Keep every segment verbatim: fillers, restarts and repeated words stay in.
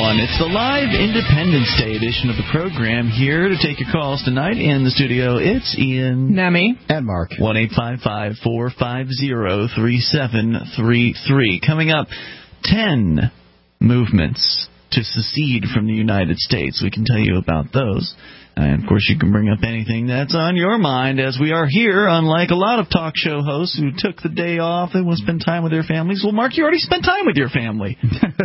one. It's the live Independence Day edition of the program. Here to take your calls tonight in the studio, it's Ian, Nemi, and Mark. one eight five five, four five zero, three seven three three. Coming up, ten movements to secede from the United States. We can tell you about those. And, of course, you can bring up anything that's on your mind, as we are here, unlike a lot of talk show hosts who took the day off. They want to spend time with their families. Well, Mark, you already spent time with your family.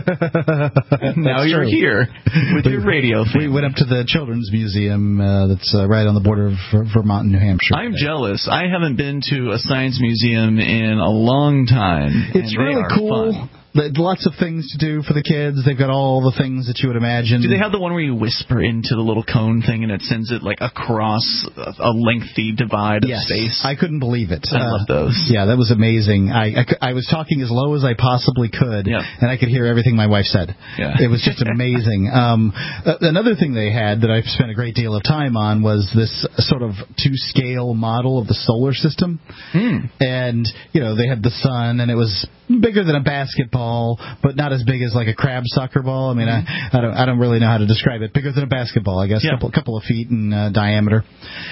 Now you're true. here with your radio family. We went up to the Children's Museum uh, that's uh, right on the border of Vermont and New Hampshire. I'm jealous. I haven't been to a science museum in a long time. It's really cool. Fun. Lots of things to do for the kids. They've got all the things that you would imagine. Do they have the one where you whisper into the little cone thing and it sends it like across a lengthy divide of yes. space? I couldn't believe it. I uh, love those. Yeah, that was amazing. I, I, I was talking as low as I possibly could, yeah. and I could hear everything my wife said. Yeah. It was just amazing. um, uh, another thing they had that I've spent a great deal of time on was this sort of two-scale model of the solar system. Mm. And, you know, they had the sun, and it was bigger than a basketball, but not as big as like a crab soccer ball. I mean, mm-hmm. I, I don't I don't really know how to describe it. Bigger than a basketball, I guess, a yeah. couple, couple of feet in uh, diameter.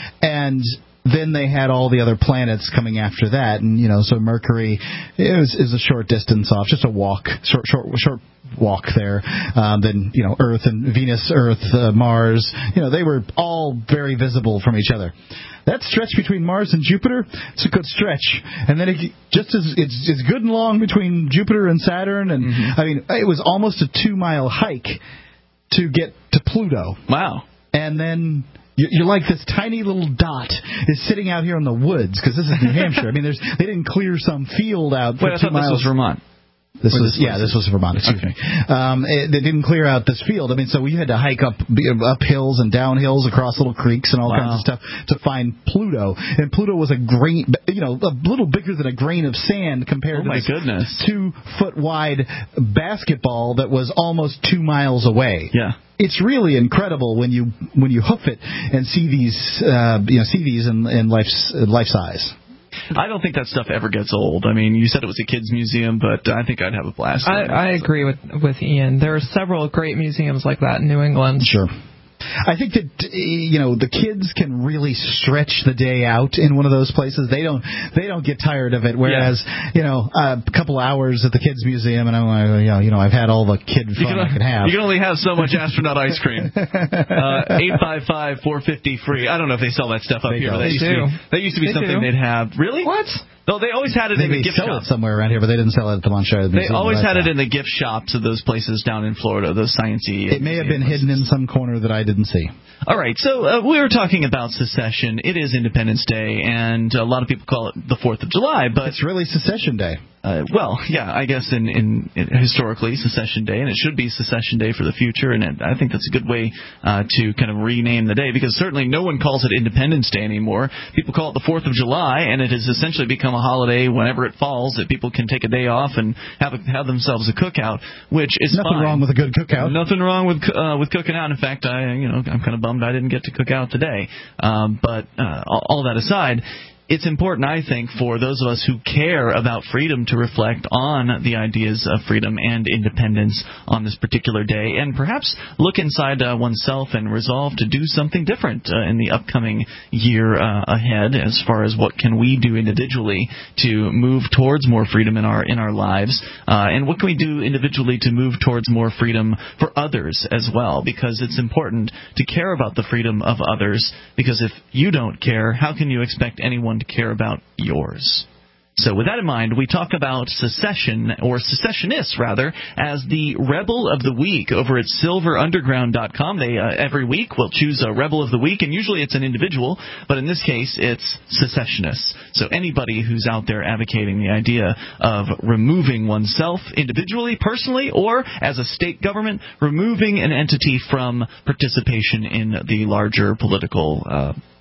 And then they had all the other planets coming after that, and you know, so Mercury is is a short distance off, just a walk, short short short walk there. Um, then you know, Earth and Venus, Earth, uh, Mars, you know, they were all very visible from each other. That stretch between Mars and Jupiter, it's a good stretch. And then it just as it's it's good and long between Jupiter and Saturn, and mm-hmm. I mean, it was almost a two mile hike to get to Pluto. Wow. And then you're like this tiny little dot is sitting out here in the woods, because this is New Hampshire. I mean, there's they didn't clear some field out for Wait, two I thought miles. This was Vermont. This or was this yeah, this was Vermont. Excuse okay. me. Um, it, they didn't clear out this field. I mean, so we had to hike up up hills and down hills across little creeks and all wow. kinds of stuff to find Pluto. And Pluto was a grain, you know, a little bigger than a grain of sand compared oh to my this goodness. two foot wide basketball that was almost two miles away. Yeah. It's really incredible when you when you hoof it and see these uh, you know see these in, in life life size. I don't think that stuff ever gets old. I mean, you said it was a kids' museum, but I think I'd have a blast. I, I agree with with Ian. There are several great museums like that in New England. Sure. I think that, you know, the kids can really stretch the day out in one of those places. They don't they don't get tired of it. Whereas, yeah. you know, a couple hours at the kids' museum, and I'm like, you know, you know I've had all the kid fun you can, I can have. You can only have so much astronaut ice cream. Uh, eight five five, four five zero, free. I don't know if they sell that stuff up they here. But that, they used do. To be, that used to be they something do. they'd have. Really? What? No, they always had it they in the gift sell shop. it somewhere around here, but they didn't sell it at the Montreal Museum. They always had it that. in the gift shops of those places down in Florida, those science-y. It may have been hidden in some corner that I didn't see. All right, so uh, we were talking about secession. It is Independence Day, and a lot of people call it the fourth of July, but it's really Secession Day. Uh, well, yeah, I guess in, in, in historically Secession Day, and it should be Secession Day for the future, and it, I think that's a good way uh, to kind of rename the day, because certainly no one calls it Independence Day anymore. People call it the fourth of July, and it has essentially become a holiday whenever it falls that people can take a day off and have a, have themselves a cookout, which is nothing fine. wrong with a good cookout. Nothing wrong with uh, with cooking out. In fact, I you know I'm kind of bummed I didn't get to cook out today. Um, but uh, all, all that aside, it's important, I think, for those of us who care about freedom to reflect on the ideas of freedom and independence on this particular day, and perhaps look inside uh, oneself and resolve to do something different uh, in the upcoming year uh, ahead, as far as what can we do individually to move towards more freedom in our in our lives, uh, and what can we do individually to move towards more freedom for others as well, because it's important to care about the freedom of others, because if you don't care, how can you expect anyone to care about yours? So with that in mind, we talk about secession, or secessionists, rather, as the Rebel of the Week over at silver underground dot com. They, uh, every week, will choose a Rebel of the Week, and usually it's an individual, but in this case, it's secessionists. So anybody who's out there advocating the idea of removing oneself individually, personally, or as a state government, removing an entity from participation in the larger political uh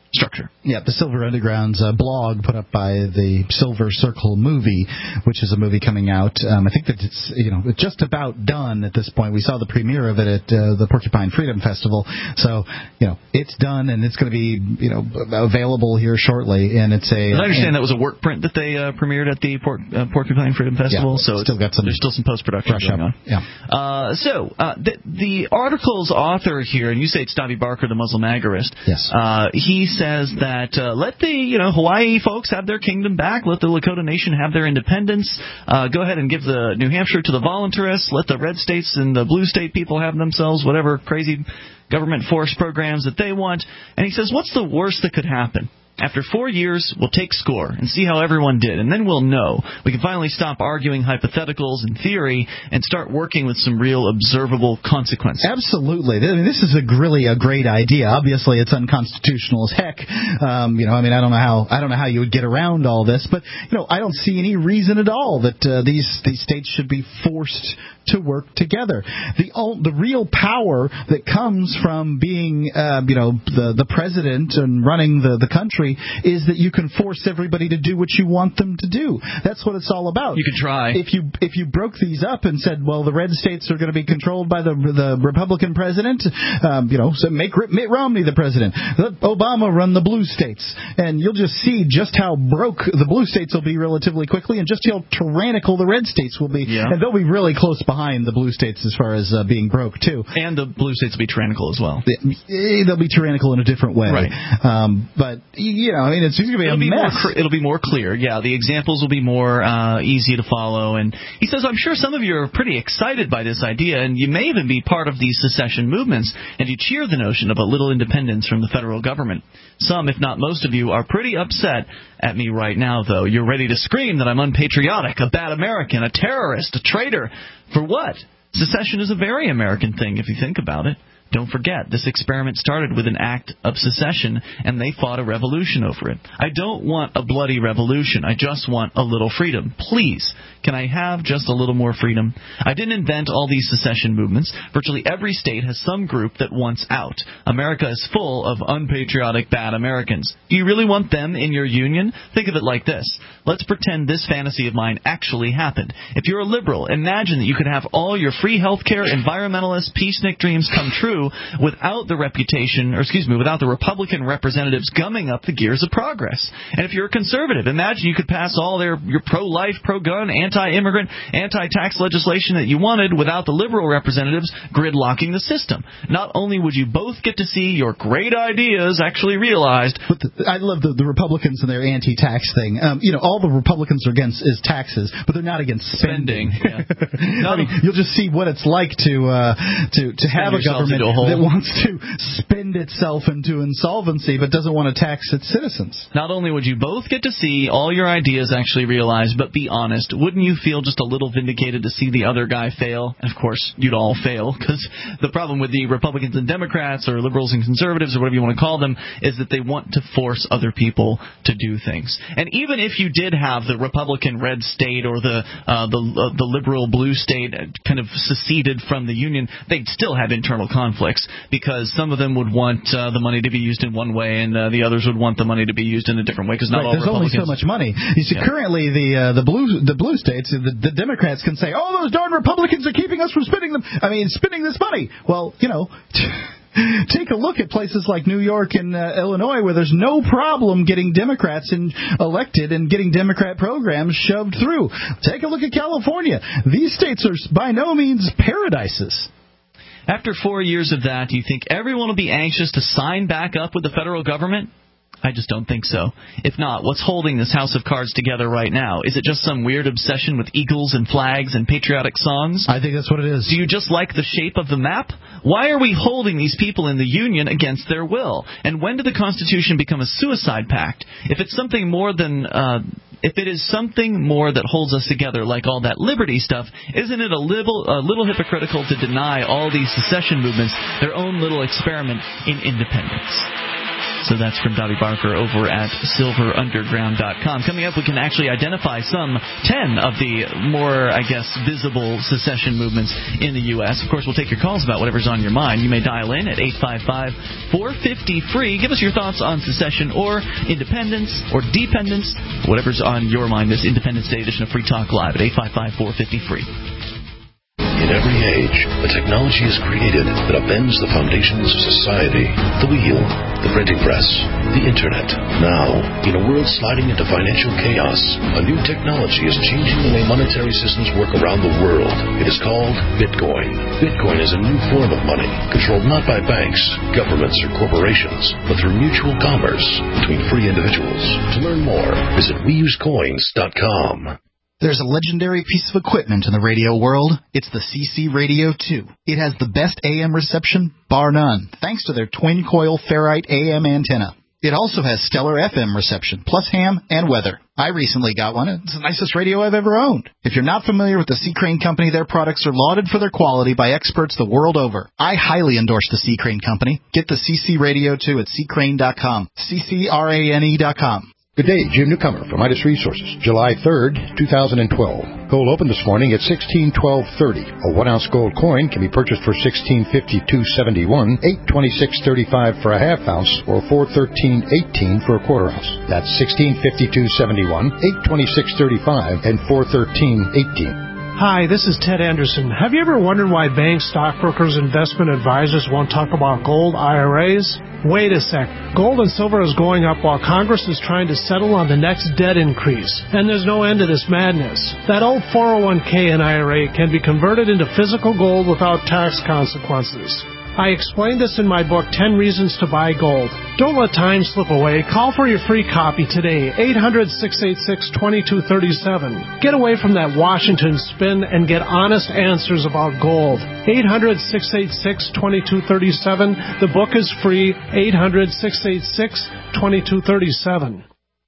structure. Yeah, the Silver Underground's uh, blog put up by the Silver Circle movie, which is a movie coming out. Um, I think that it's you know just about done at this point. We saw the premiere of it at uh, the Porcupine Freedom Festival, so you know it's done and it's going to be you know available here shortly. And it's a. I understand that was a work print that they uh, premiered at the Por- uh, Porcupine Freedom Festival. Yeah, so still got some. There's still some post production going on. Yeah. Uh, so uh, the, the article's author here, and you say it's Davi Barker, the Muslim agorist. Yes. Uh, he says that uh, let the you know Hawaii folks have their kingdom back, let the Lakota Nation have their independence. Uh, go ahead and give the New Hampshire to the voluntarists. Let the red states and the blue state people have themselves whatever crazy government force programs that they want. And he says, what's the worst that could happen? After four years, we'll take score and see how everyone did, and then we'll know. We can finally stop arguing hypotheticals and theory and start working with some real observable consequences. Absolutely. I mean, this is a really a great idea. Obviously, it's unconstitutional as heck. Um, you know, I mean, I don't know how I don't know how you would get around all this, but you know, I don't see any reason at all that uh, these these states should be forced to work together. The the real power that comes from being, uh, you know, the the president and running the the country is that you can force everybody to do what you want them to do. That's what it's all about. You could try. If you if you broke these up and said, well, the red states are going to be controlled by the the Republican president, um, you know, so make Mitt Romney the president. Let Obama run the blue states, and you'll just see just how broke the blue states will be relatively quickly, and just how tyrannical the red states will be. Yeah. And they'll be really close behind the blue states as far as uh, being broke too. And the blue states will be tyrannical as well. They'll be tyrannical in a different way. Right. Um, but you know, I mean, it's going to be it'll a be mess. More cr- it'll be more clear. Yeah, the examples will be more uh, easy to follow. And he says, I'm sure some of you are pretty excited by this idea, and you may even be part of these secession movements, and you cheer the notion of a little independence from the federal government. Some, if not most of you, are pretty upset at me right now, though. You're ready to scream that I'm unpatriotic, a bad American, a terrorist, a traitor. For what? Secession is a very American thing, if you think about it. Don't forget, this experiment started with an act of secession, and they fought a revolution over it. I don't want a bloody revolution. I just want a little freedom. Please, can I have just a little more freedom? I didn't invent all these secession movements. Virtually every state has some group that wants out. America is full of unpatriotic, bad Americans. Do you really want them in your union? Think of it like this. Let's pretend this fantasy of mine actually happened. If you're a liberal, imagine that you could have all your free health care, environmentalist, peacenik dreams come true without the reputation, or excuse me, without the Republican representatives gumming up the gears of progress. And if you're a conservative, imagine you could pass all their your pro-life, pro-gun, anti-immigrant, anti-tax legislation that you wanted without the liberal representatives gridlocking the system. Not only would you both get to see your great ideas actually realized, but the, I love the, the Republicans and their anti-tax thing. Um, you know, all the Republicans are against is taxes, but they're not against spending. spending yeah. I mean, you'll just see what it's like to uh, to to have a government that wants to spend itself into insolvency but doesn't want to tax its citizens. Not only would you both get to see all your ideas actually realized, but be honest, wouldn't you feel just a little vindicated to see the other guy fail? And of course, you'd all fail, because the problem with the Republicans and Democrats, or liberals and conservatives, or whatever you want to call them, is that they want to force other people to do things. And even if you did have the Republican red state or the uh, the, uh, the liberal blue state kind of seceded from the union, they'd still have internal conflicts. Because some of them would want uh, the money to be used in one way, and uh, the others would want the money to be used in a different way. Because not right, all there's only Republicans. so much money. You see, yeah. currently the uh, the blue the blue states, the, the Democrats can say, "Oh, those darn Republicans are keeping us from spending them. I mean, spending this money." Well, you know. Take a look at places like New York and uh, Illinois, where there's no problem getting Democrats in, elected and getting Democrat programs shoved through. Take a look at California. These states are by no means paradises. After four years of that, do you think everyone will be anxious to sign back up with the federal government? I just don't think so. If not, what's holding this house of cards together right now? Is it just some weird obsession with eagles and flags and patriotic songs? I think that's what it is. Do you just like the shape of the map? Why are we holding these people in the Union against their will? And when did the Constitution become a suicide pact? If it's something more than... Uh, If it is something more that holds us together, like all that liberty stuff, isn't it a little, a little hypocritical to deny all these secession movements their own little experiment in independence? So that's from Dobby Barker over at silver underground dot com. Coming up, we can actually identify some ten of the more, I guess, visible secession movements in the U S. Of course, we'll take your calls about whatever's on your mind. You may dial in at eight five five, four five zero, free. Give us your thoughts on secession or independence or dependence, whatever's on your mind. This Independence Day edition of Free Talk Live at eight five five, four five zero, free. In every age, a technology is created that upends the foundations of society. The wheel, the printing press, the internet. Now, in a world sliding into financial chaos, a new technology is changing the way monetary systems work around the world. It is called Bitcoin. Bitcoin is a new form of money, controlled not by banks, governments, or corporations, but through mutual commerce between free individuals. To learn more, visit we use coins dot com. There's a legendary piece of equipment in the radio world. It's the C C Radio two. It has the best A M reception, bar none, thanks to their twin-coil ferrite A M antenna. It also has stellar F M reception, plus ham and weather. I recently got one. It's the nicest radio I've ever owned. If you're not familiar with the C. Crane Company, their products are lauded for their quality by experts the world over. I highly endorse the C. Crane Company. Get the C C Radio two at c crane dot com, C C R A N E dot com. Good day, Jim Newcomer from Midas Resources, July third, two thousand twelve. Gold opened this morning at sixteen twelve thirty. A one-ounce gold coin can be purchased for sixteen fifty-two seventy-one, eight twenty-six thirty-five for a half ounce, or four thirteen eighteen for a quarter ounce. That's sixteen fifty-two seventy-one, eight twenty-six thirty-five, and four thirteen eighteen. Hi, this is Ted Anderson. Have you ever wondered why banks, stockbrokers, investment advisors won't talk about gold I R As? Wait a sec. Gold and silver is going up while Congress is trying to settle on the next debt increase. And there's no end to this madness. That old four oh one k and I R A can be converted into physical gold without tax consequences. I explained this in my book, ten Reasons to Buy Gold. Don't let time slip away. Call for your free copy today, eight hundred, six eight six, two two three seven. Get away from that Washington spin and get honest answers about gold. eight hundred, six eight six, two two three seven. The book is free, eight hundred, six eight six, two two three seven.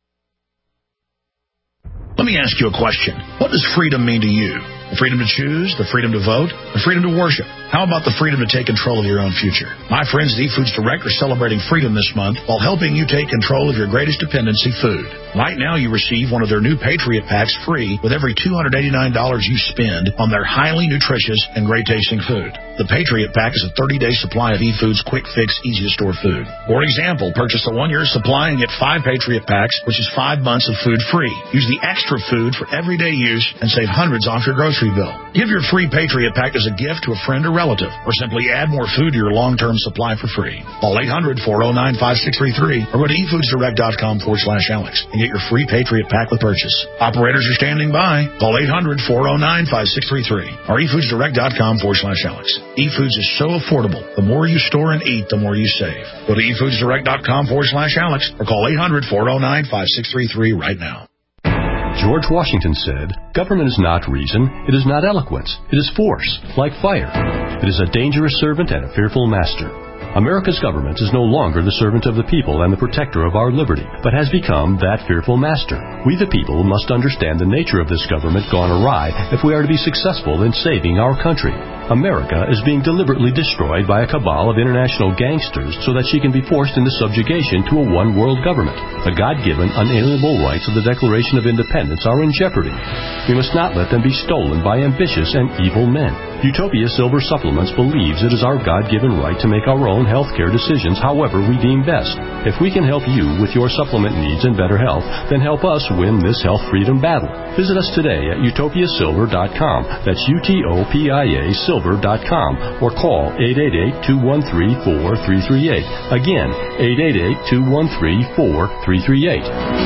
Let me ask you a question. What does freedom mean to you? The freedom to choose, the freedom to vote, the freedom to worship. How about the freedom to take control of your own future? My friends at eFoods Direct are celebrating freedom this month while helping you take control of your greatest dependency, food. Right now, you receive one of their new Patriot Packs free with every two hundred eighty-nine dollars you spend on their highly nutritious and great-tasting food. The Patriot Pack is a thirty-day supply of eFoods quick-fix, easy-to-store food. For example, purchase a one-year supply and get five Patriot Packs, which is five months of food free. Use the extra food for everyday use and save hundreds off your grocery bill. Give your free Patriot Pack as a gift to a friend or relative, or simply add more food to your long-term supply for free. Call eight hundred, four oh nine, five six three three or go to efoodsdirect.com forward slash Alex and get your free Patriot Pack with purchase. Operators are standing by. Call eight hundred, four oh nine, five six three three or efoodsdirect.com forward slash Alex. eFoods is so affordable. The more you store and eat, the more you save. Go to efoodsdirect.com forward slash Alex or call eight hundred, four oh nine, five six three three right now. George Washington said, "Government is not reason, it is not eloquence, it is force, like fire. It is a dangerous servant and a fearful master." America's government is no longer the servant of the people and the protector of our liberty, but has become that fearful master. We the people must understand the nature of this government gone awry if we are to be successful in saving our country. America is being deliberately destroyed by a cabal of international gangsters so that she can be forced into subjugation to a one-world government. The God-given, unalienable rights of the Declaration of Independence are in jeopardy. We must not let them be stolen by ambitious and evil men. Utopia Silver Supplements believes it is our God-given right to make our own health care decisions however we deem best. If we can help you with your supplement needs and better health, then help us win this health freedom battle. Visit us today at utopia silver dot com. That's U T O P I A silver dot com or call eight eight eight, two one three, four three three eight. Again, eight eight eight, two one three, four three three eight.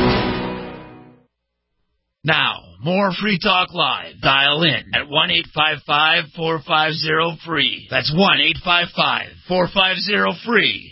Now, more Free Talk Live. Dial in at one eight five five, four five zero, free. That's one eight five five, four five zero, free.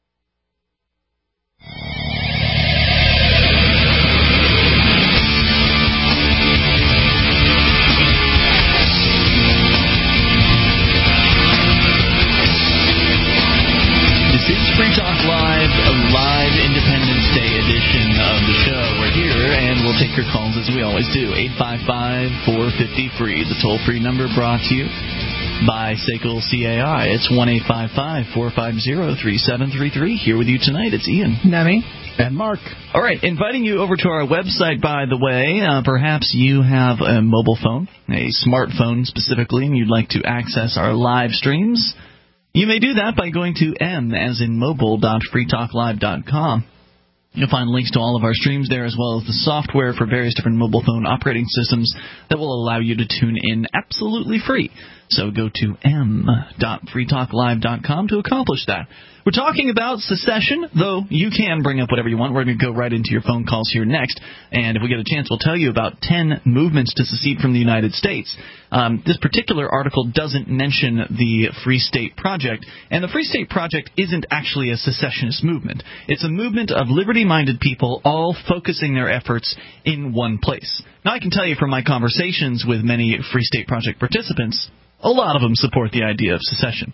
This is Free Talk Live, a live Independence Day edition of the show. We're here, and we'll take your calls as we always do. eight five five, four five zero, free, the toll-free number brought to you by S A C L C A I. It's one eight five five, four five zero, three seven three three. Here with you tonight, it's Ian. Nemi. And Mark. All right, inviting you over to our website, by the way. Uh, perhaps you have a mobile phone, a smartphone specifically, and you'd like to access our live streams. You may do that by going to m as in mobile dot free talk live dot com. You'll find links to all of our streams there, as well as the software for various different mobile phone operating systems that will allow you to tune in absolutely free. So go to m dot free talk live dot com to accomplish that. We're talking about secession, though you can bring up whatever you want. We're going to go right into your phone calls here next. And if we get a chance, we'll tell you about ten movements to secede from the United States. Um, this particular article doesn't mention the Free State Project. And the Free State Project isn't actually a secessionist movement. It's a movement of liberty-minded people all focusing their efforts in one place. Now, I can tell you from my conversations with many Free State Project participants, a lot of them support the idea of secession.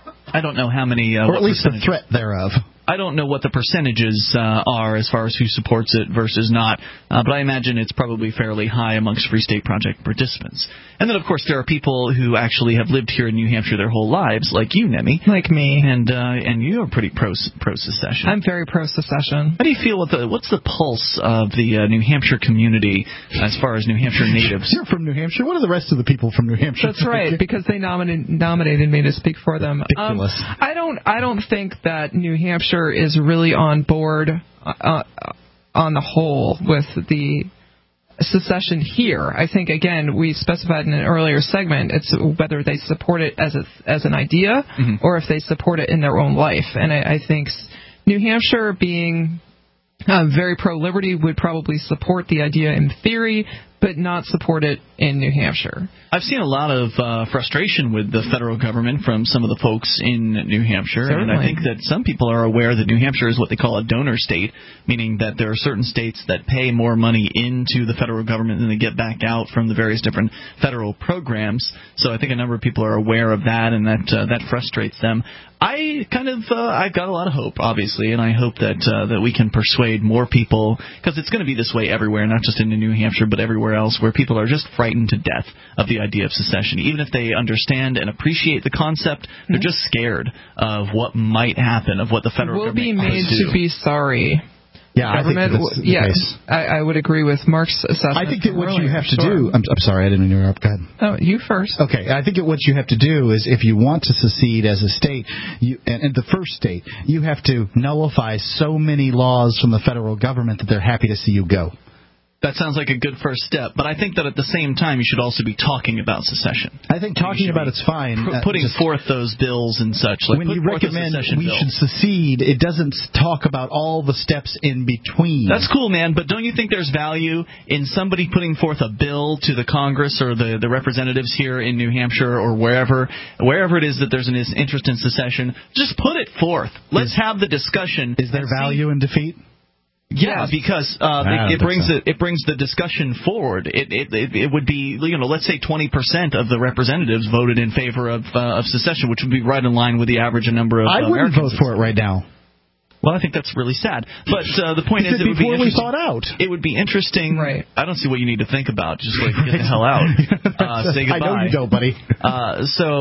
I don't know how many... Uh, or at least the threat thereof. I don't know what the percentages uh, are as far as who supports it versus not, uh, but I imagine it's probably fairly high amongst Free State Project participants. And then, of course, there are people who actually have lived here in New Hampshire their whole lives, like you, Nemi. Like me. And uh, and you are pretty pro, pro-secession. I'm very pro-secession. How do you feel with the, what's the pulse of the uh, New Hampshire community as far as New Hampshire natives? You're from New Hampshire. What are the rest of the people from New Hampshire? That's right, because they nominated, nominated me to speak for them. Ridiculous. Um, I don't, I don't think that New Hampshire is really on board uh, on the whole with the secession here. I think, again, we specified in an earlier segment, it's whether they support it as a, as an idea mm-hmm. or if they support it in their own life. And I, I think New Hampshire being uh, very pro-liberty would probably support the idea in theory, but not support it in New Hampshire. I've seen a lot of uh, frustration with the federal government from some of the folks in New Hampshire. Certainly. And I think that some people are aware that New Hampshire is what they call a donor state, meaning that there are certain states that pay more money into the federal government than they get back out from the various different federal programs. So I think a number of people are aware of that, and that uh, that frustrates them. I kind of, uh, I've got a lot of hope, obviously, and I hope that uh, that we can persuade more people, because it's going to be this way everywhere, not just in New Hampshire, but everywhere else, where people are just frightened to death of the idea of secession. Even if they understand and appreciate the concept, they're just scared of what might happen, of what the federal we'll government be made do. to be sorry. Yeah, government, I think that's the yeah, case. I, I would agree with Mark's assessment. I think that what earlier, you have to sure. do... I'm, I'm sorry, I didn't mean to interrupt. Go ahead. Oh, you first. Okay, I think that what you have to do is, if you want to secede as a state, you, and, and the first state, you have to nullify so many laws from the federal government that they're happy to see you go. That sounds like a good first step, but I think that at the same time you should also be talking about secession. I think talking about it's fine. P- putting uh, just, forth those bills and such. Like when put you forth recommend a secession we bill. should secede, it doesn't talk about all the steps in between. That's cool, man, but don't you think there's value in somebody putting forth a bill to the Congress or the, the representatives here in New Hampshire or wherever, wherever it is that there's an interest in secession? Just put it forth. Let's is, have the discussion. Is there value in defeat? Yeah, yes. because uh, it, it brings so. it, it brings the discussion forward. It, it it it would be, you know, let's say twenty percent of the representatives voted in favor of uh, of secession, which would be right in line with the average number of I uh, wouldn't Americans. vote for it right now. Well, I think that's really sad. But uh, the point is, it would be before we thought out. It would be interesting. Right. I don't see what you need to think about. Just like get the hell out. Uh, say goodbye. I know you don't, buddy. Uh, so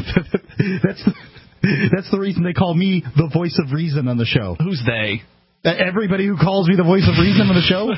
that's the, that's the reason they call me the voice of reason on the show. Who's they? Everybody who calls me the voice of reason on the show?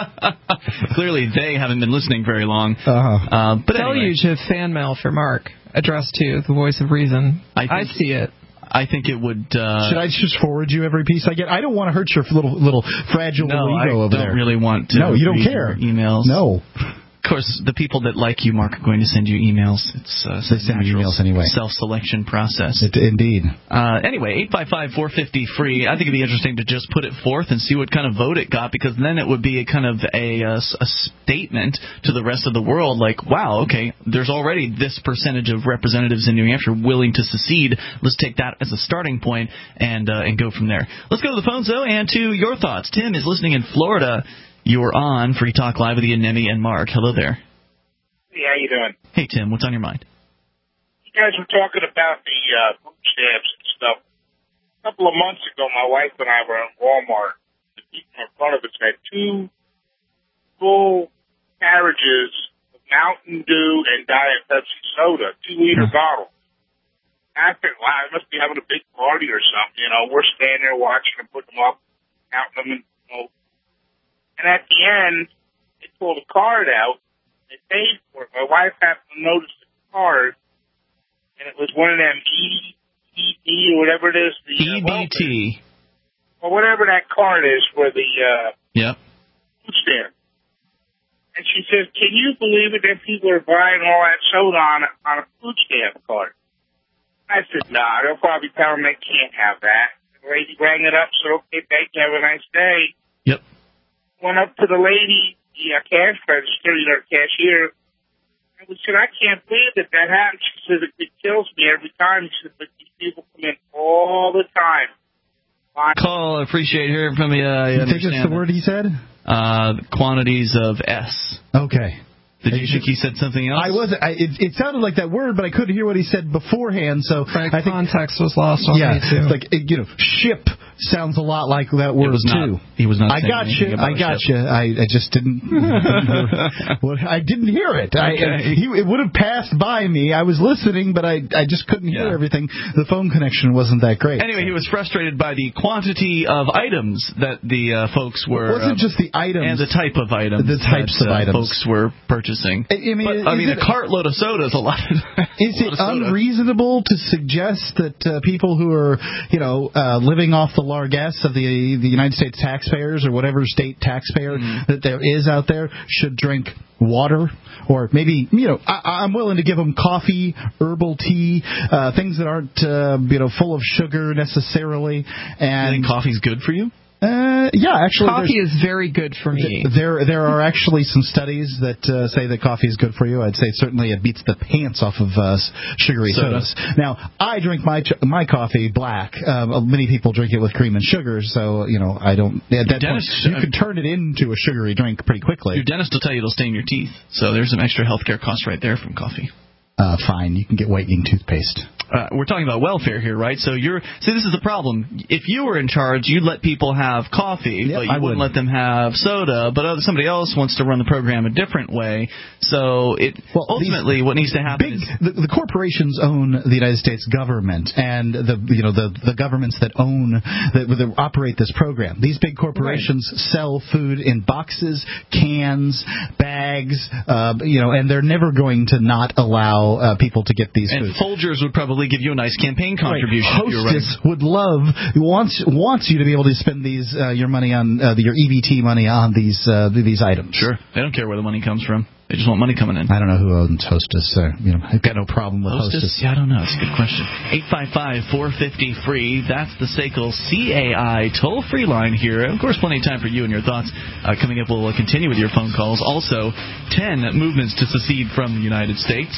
Clearly, they haven't been listening very long. Uh-huh. Uh, but Tell anyway. you to fan mail for Mark, addressed to the voice of reason. I, think, I see it. I think it would... Uh, Should I just forward you every piece I get? I don't want to hurt your little little fragile no, little ego I over don't there. really want to. No, you don't read care. your emails. No. Of course, the people that like you, Mark, are going to send you emails. It's uh, they send you emails anyway. Self-selection process. It, indeed. Uh, anyway, eight five five, four five zero, free. I think it'd be interesting to just put it forth and see what kind of vote it got, because then it would be a kind of a, a, a statement to the rest of the world, like, wow, okay, there's already this percentage of representatives in New Hampshire willing to secede. Let's take that as a starting point and uh, and go from there. Let's go to the phones, though, and to your thoughts. Tim is listening in Florida. You're on Free Talk Live with Ian, Nemi, and Mark. Hello there. Hey, how you doing? Hey, Tim, what's on your mind? You guys were talking about the uh, food stamps and stuff. A couple of months ago, my wife and I were in Walmart. The people in front of us had two full carriages of Mountain Dew and Diet Pepsi soda, two-liter Hmm. bottle. I think, wow, they must be having a big party or something. You know, we're standing there watching them, putting them up, counting them, and, you know. And at the end, they pulled a card out. They paid for it. My wife happened to notice the card, and it was one of them E B T or whatever it is. The, uh, E B T. Or whatever that card is for the uh, Yep. food stamp. And she says, can you believe it that people are buying all that soda on a, on a food stamp card? I said, no, nah, they'll probably tell them they can't have that. The lady rang it up, said, okay, thank you, have a nice day. Yep. Went up to the lady, the uh, cash register, you know, cashier, and we said, I can't believe that that happens. She said, it, it kills me every time. She said, but these people come in all the time. Call, appreciate hearing from you. Uh, you think it's the word he said? Uh, quantities of S. Okay. Did you think he said something else? I wasn't. I, it, it sounded like that word, but I couldn't hear what he said beforehand. So right, I think context was lost on yeah, me too. Like you know, ship sounds a lot like that word it was too. Not, he was not. I got you. I got you. I, I just didn't. well, I didn't hear it. Okay. I, he, it would have passed by me. I was listening, but I I just couldn't hear yeah. everything. The phone connection wasn't that great. Anyway, he was frustrated by the quantity of items that the uh, folks were. It wasn't um, just the items and the type of items. The types that, of uh, items folks were purchasing. I, I mean, but, I mean, a cartload of soda is a lot. Is it unreasonable to suggest that uh, people who are, you know, uh, living off the largesse of the the United States taxpayers or whatever state taxpayer mm-hmm. that there is out there should drink water, or maybe, you know, I, I'm willing to give them coffee, herbal tea, uh, things that aren't, uh, you know, full of sugar necessarily. And you think coffee's good for you? Uh, yeah, actually, coffee is very good for me. There, there are actually some studies that uh, say that coffee is good for you. I'd say certainly it beats the pants off of uh, sugary Soda. sodas. Now, I drink my ch- my coffee black. Um, many people drink it with cream and sugar, so you know I don't. At that dentist, point, you can turn it into a sugary drink pretty quickly. Your dentist will tell you it'll stain your teeth, so there's some extra healthcare costs right there from coffee. Uh, fine, you can get whitening toothpaste. Uh, we're talking about welfare here, right? So you're see, this is the problem. If you were in charge, you'd let people have coffee, yep, but you I wouldn't would. let them have soda. But other, somebody else wants to run the program a different way. So it well, ultimately, what needs to happen big, is the, the corporations own the United States government, and the you know the the governments that own that, that operate this program. These big corporations right. sell food in boxes, cans, bags, uh, you know, and they're never going to not allow uh, people to get these and foods. Folgers would probably give you a nice campaign contribution. Right. Hostess would love wants wants you to be able to spend these uh, your money on uh, your E B T money on these uh, these items. Sure, they don't care where the money comes from. They just want money coming in. I don't know who owns Hostess. Uh, you know, I've got no problem with Hostess. Hostess. Yeah, I don't know. It's a good question. eight five five, four five zero, free. That's the S A C L C A I toll-free line here. Of course, plenty of time for you and your thoughts. Uh, coming up, we'll uh, continue with your phone calls. Also, ten movements to secede from the United States.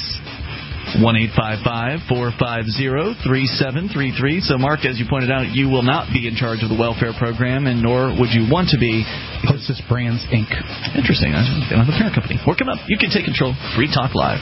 one eight five five, four five zero, three seven three three. So, Mark, as you pointed out, you will not be in charge of the welfare program, and nor would you want to be. Hostess Brands, Incorporated. Interesting. They don't have a parent company. Work them up. You can take control. Free Talk Live.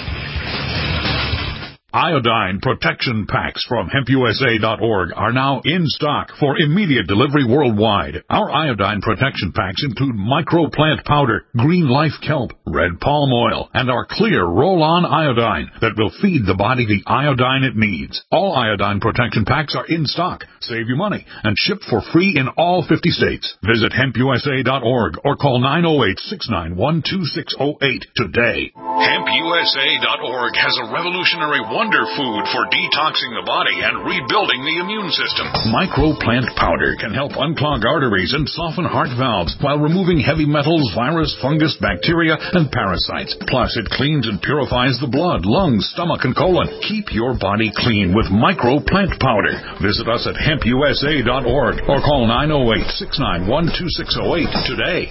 Iodine protection packs from hemp U S A dot org are now in stock for immediate delivery worldwide. Our iodine protection packs include microplant powder, green life kelp, red palm oil, and our clear roll-on iodine that will feed the body the iodine it needs. All iodine protection packs are in stock, save you money, and shipped for free in all fifty states. Visit hemp U S A dot org or call nine oh eight, six nine one, two six oh eight today. hemp U S A dot org has a revolutionary wonder food for detoxing the body and rebuilding the immune system. Microplant powder can help unclog arteries and soften heart valves while removing heavy metals, virus, fungus, bacteria, and parasites. Plus, it cleans and purifies the blood, lungs, stomach, and colon. Keep your body clean with Microplant powder. Visit us at hemp U S A dot org or call nine oh eight, six nine one, two six oh eight today.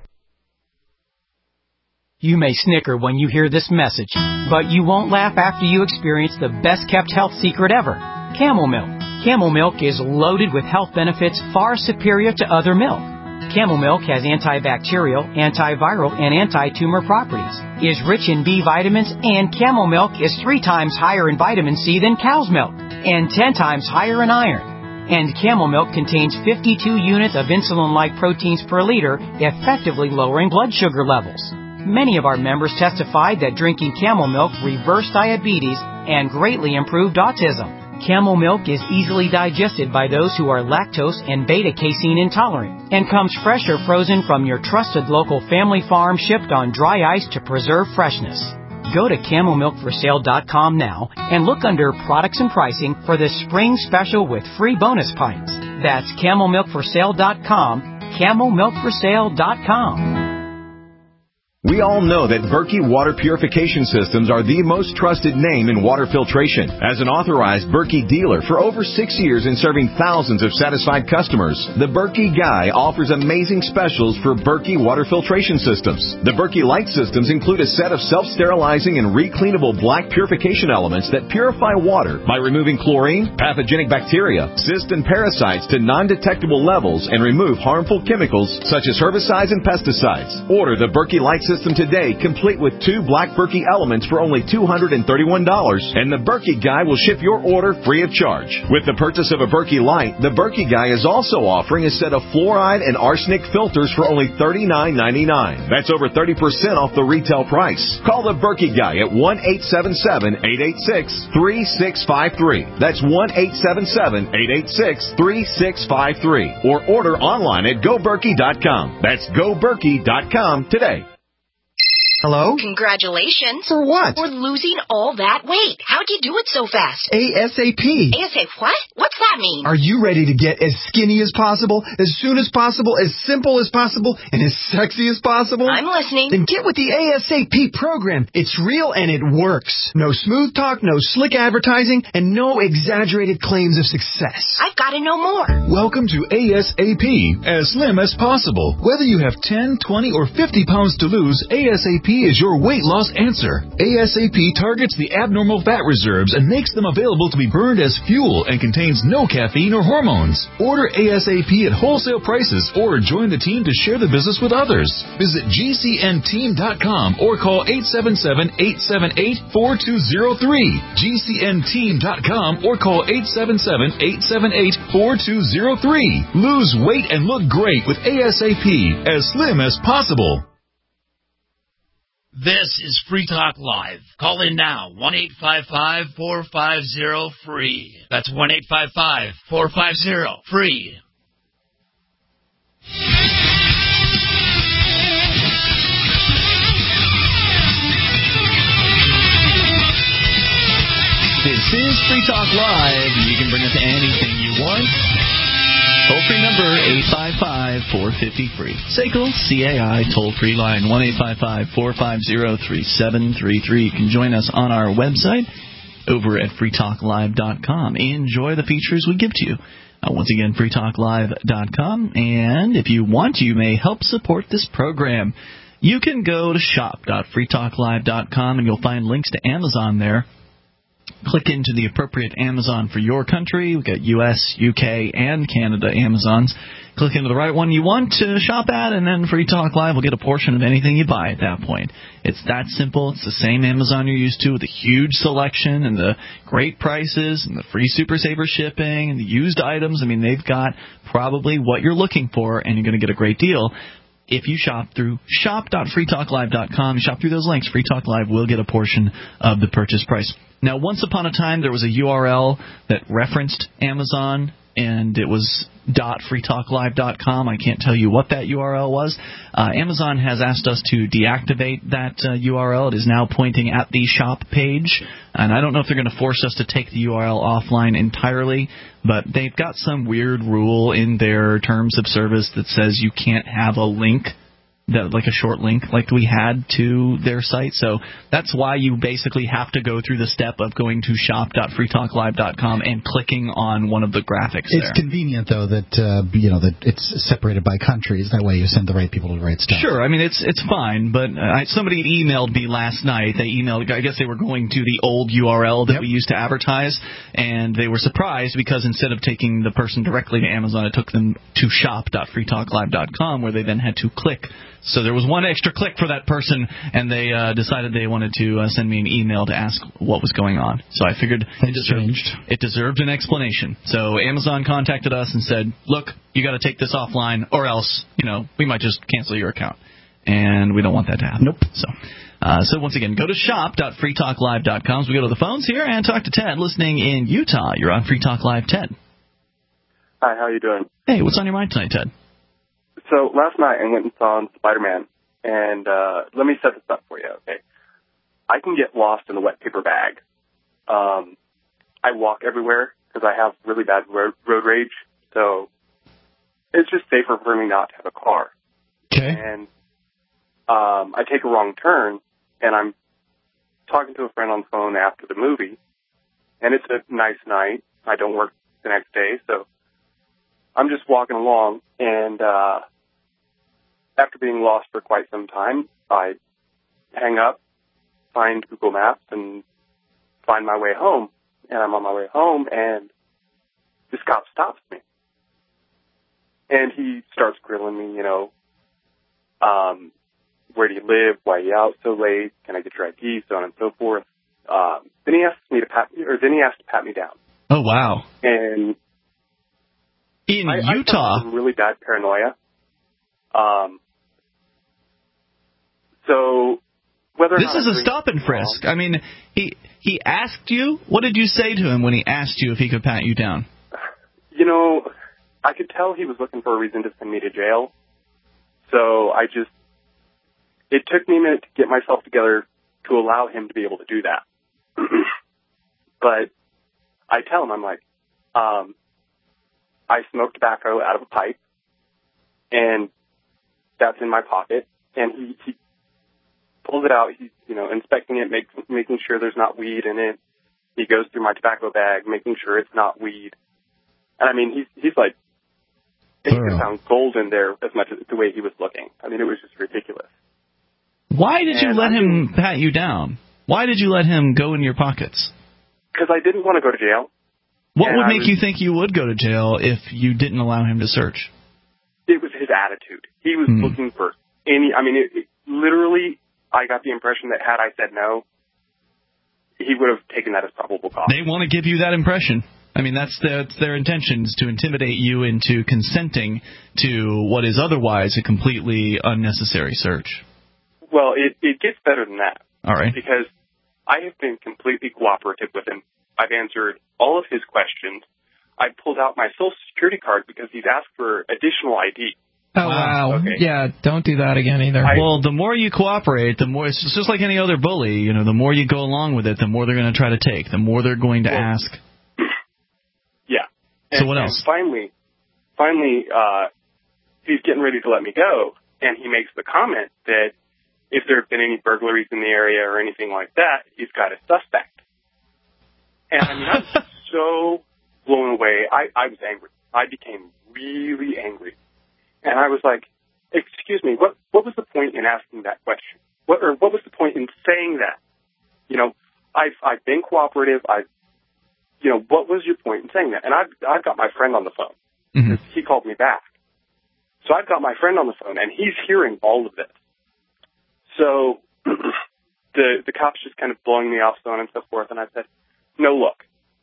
You may snicker when you hear this message, but you won't laugh after you experience the best-kept health secret ever, Camel Milk. Camel Milk is loaded with health benefits far superior to other milk. Camel Milk has antibacterial, antiviral, and anti-tumor properties, is rich in B vitamins, and Camel Milk is three times higher in vitamin C than cow's milk, and ten times higher in iron. And Camel Milk contains fifty-two units of insulin-like proteins per liter, effectively lowering blood sugar levels. Many of our members testified that drinking camel milk reversed diabetes and greatly improved autism. Camel milk is easily digested by those who are lactose and beta-casein intolerant and comes fresh or frozen from your trusted local family farm, shipped on dry ice to preserve freshness. Go to camel milk for sale dot com now and look under products and pricing for the spring special with free bonus pints. That's camel milk for sale dot com, camel milk for sale dot com. We all know that Berkey Water Purification Systems are the most trusted name in water filtration. As an authorized Berkey dealer for over six years and serving thousands of satisfied customers, the Berkey Guy offers amazing specials for Berkey Water Filtration Systems. The Berkey Light Systems include a set of self-sterilizing and recleanable black purification elements that purify water by removing chlorine, pathogenic bacteria, cysts, and parasites to non-detectable levels and remove harmful chemicals such as herbicides and pesticides. Order the Berkey Light System today, complete with two black Berkey elements for only two hundred thirty-one dollars, and the Berkey Guy will ship your order free of charge. With the purchase of a Berkey Light, the Berkey Guy is also offering a set of fluoride and arsenic filters for only thirty-nine ninety-nine. That's over thirty percent off the retail price. Call the Berkey Guy at one eight seven seven, eight eight six, three six five three. That's one eight seven seven, eight eight six, three six five three. Or order online at go berkey dot com. That's go berkey dot com today. Hello? Congratulations. For what? For losing all that weight. How'd you do it so fast? ASAP. ASAP what? What's that mean? Are you ready to get as skinny as possible, as soon as possible, as simple as possible, and as sexy as possible? I'm listening. Then get with the ASAP program. It's real and it works. No smooth talk, no slick advertising, and no exaggerated claims of success. I've got to know more. Welcome to ASAP, as slim as possible. Whether you have ten, twenty, or fifty pounds to lose, ASAP is your weight loss answer. ASAP targets the abnormal fat reserves and makes them available to be burned as fuel and contains no caffeine or hormones. Order ASAP at wholesale prices or join the team to share the business with others. Visit G C N team dot com or call eight seven seven, eight seven eight, four two zero three. G C N team dot com or call eight seven seven, eight seven eight, four two zero three. Lose weight and look great with ASAP, as slim as possible. This is Free Talk Live. Call in now, one eight five five, four five zero, free. That's one eight five five, four five zero, free. This is Free Talk Live. You can bring us anything you want. Toll-free number, eight five five, four five zero, free. S A C L, C A I, toll-free line, one eight five five, four five zero, three seven three three. You can join us on our website over at free talk live dot com. Enjoy the features we give to you. Uh, once again, free talk live dot com. And if you want, you may help support this program. You can go to shop dot free talk live dot com, and you'll find links to Amazon there. Click into the appropriate Amazon for your country. We've got U S, U K, and Canada Amazons. Click into the right one you want to shop at, and then Free Talk Live will get a portion of anything you buy at that point. It's that simple. It's the same Amazon you're used to with the huge selection and the great prices and the free Super Saver shipping and the used items. I mean, they've got probably what you're looking for, and you're going to get a great deal. If you shop through shop dot free talk live dot com, you shop through those links, Free Talk Live will get a portion of the purchase price. Now, once upon a time, there was a U R L that referenced Amazon, and it was free talk live dot com. I can't tell you what that U R L was. Uh, Amazon has asked us to deactivate that uh, U R L. It is now pointing at the shop page, and I don't know if they're going to force us to take the U R L offline entirely, but they've got some weird rule in their terms of service that says you can't have a link, that like a short link like we had to their site. So that's why you basically have to go through the step of going to shop dot free talk live dot com and clicking on one of the graphics it's there. It's convenient, though, that uh, you know that it's separated by countries. That way you send the right people to the right stuff. Sure. I mean, it's it's fine, but uh, somebody had emailed me last night. They emailed, I guess they were going to the old U R L that yep. we used to advertise, and they were surprised because instead of taking the person directly to Amazon, it took them to shop dot free talk live dot com, where they then had to click. So there was one extra click for that person, and they uh, decided they wanted to uh, send me an email to ask what was going on. So I figured it deserved, it deserved an explanation. So Amazon contacted us and said, look, you got to take this offline, or else, you know, we might just cancel your account. and we don't want that to happen. Nope. So, uh, so once again, go to shop dot free talk live dot com. So we go to the phones here and talk to Ted, listening in Utah. You're on Free Talk Live, Ted. Hi, how you doing? Hey, what's on your mind tonight, Ted? So last night I went and saw Spider-Man, and uh, let me set this up for you, okay? I can get lost in a wet paper bag. Um, I walk everywhere because I have really bad road, road rage, so it's just safer for me not to have a car. Okay. And um, I take a wrong turn, and I'm talking to a friend on the phone after the movie, and it's a nice night. I don't work the next day, so I'm just walking along, and uh, after being lost for quite some time, I hang up, find Google Maps, and find my way home. And I'm on my way home, and this cop stops me. And he starts grilling me, you know, um, where do you live? Why are you out so late? Can I get your I D? So on and so forth. Um, then he asks me to pat me, or then he asks to pat me down. Oh, wow. And in I, Utah, I some really bad paranoia. Um, so whether or this not is I'm a stop and frisk. I mean, he he asked you. What did you say to him when he asked you if he could pat you down? You know, I could tell he was looking for a reason to send me to jail. So I just, it took me a minute to get myself together to allow him to be able to do that. But I tell him, I'm like, um, I smoke tobacco out of a pipe, and that's in my pocket. And he, he pulls it out. He's, you know, inspecting it, make, making sure there's not weed in it. He goes through my tobacco bag, making sure it's not weed. And I mean, he's he's like, he could found gold in there as much as the way he was looking. I mean, it was just ridiculous. Why did you and let I him pat you down? Why did you let him go in your pockets? Because I didn't want to go to jail. What and would I make was, you think you would go to jail if you didn't allow him to search? It was his attitude. He was Hmm. looking for any, I mean, it, it, literally, I got the impression that had I said no, he would have taken that as probable cause. They want to give you that impression. I mean, that's, the, that's their intentions, to intimidate you into consenting to what is otherwise a completely unnecessary search. Well, it, it gets better than that. All right. Because I have been completely cooperative with him. I've answered all of his questions. I pulled out my Social Security card because he's asked for additional I D. Oh, wow. Okay. Yeah, don't do that again either. I, well, the more you cooperate, the more, it's just like any other bully, you know, the more you go along with it, the more they're going to try to take, the more they're going to well, ask. Yeah. So and, what else? And finally, finally, uh, he's getting ready to let me go, and he makes the comment that if there have been any burglaries in the area or anything like that, he's got a suspect. And I mean, I was so blown away. I, I was angry. I became really angry. And I was like, excuse me, what what was the point in asking that question? What or what was the point in saying that? You know, I've I've been cooperative. I, you know, what was your point in saying that? And I've I've got my friend on the phone. Mm-hmm. He called me back. So I've got my friend on the phone, and he's hearing all of this. So the the cop's just kind of blowing me off, so on and so forth. And I said, no, look,